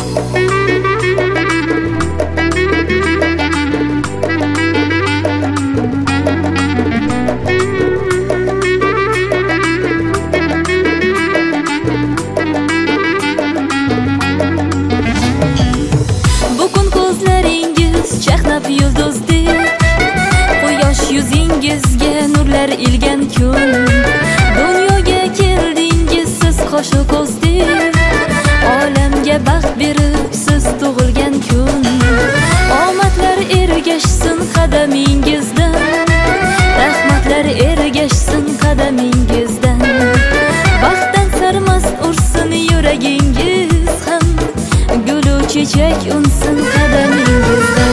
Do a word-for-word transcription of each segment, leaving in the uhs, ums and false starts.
Yulduzdek quyosh yuzingizga nurlar ilgan kun, dunyoga keldingiz siz qoshu ko'zdek, olamga baxt berib siz tug'ilgan kun. Omadlar ergashsin qadamingizdan, rahmatlar ergashsin qadamingizdan, baxtdan sarmast ursin yuragingiz ham, gulu chechak unsin qadamingizdan.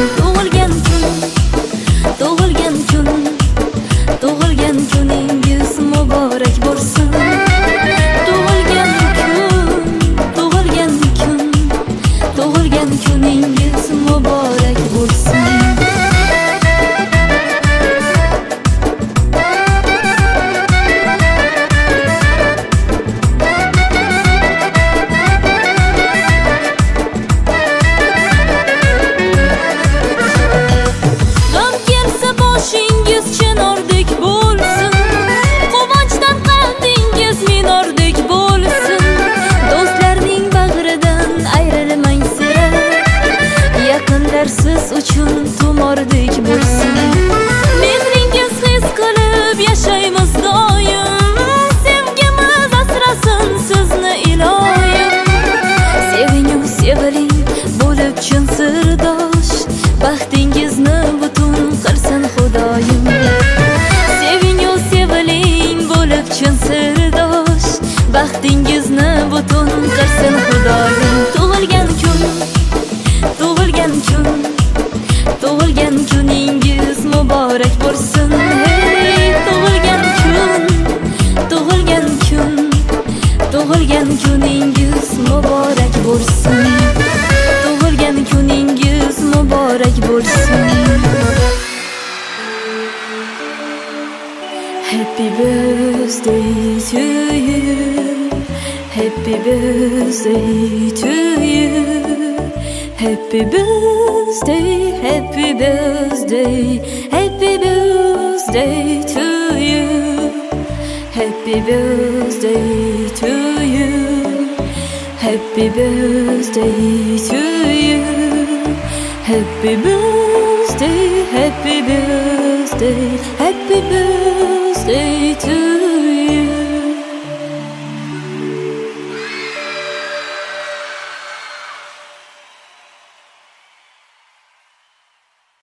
Tug'ilgan kun, tug'ilgan kuningiz muborak bo'lsin. Tug'ilgan kun, tug'ilgan kun, tug'ilgan kuningiz muborak bo'lsin. Siz uchun tumordek bo'lsin. Mehringiz his qilib yashaymiz doim, sevgimiz asrasin sizni iloyim. Sevingu seviling bo'lib chin sirdosh, baxtingizni butun qilsin xudoyim. Sevingu seviling bo'lib chin sirdosh, baxtingizni butun qilsin xudoyim. Tug'ilgan kun, tug'ilgan kun, tug'ilgan kuningiz muborak bo'lsin. Hey, tug'ilgan kun, tug'ilgan kun, tug'ilgan kuningiz muborak bo'lsin. Tug'ilgan kuningiz muborak bo'lsin. Happy birthday to you, happy birthday to you. Happy birthday, happy birthday, happy birthday to you. Happy birthday to you. Happy birthday to you. Happy birthday, happy birthday, happy birthday.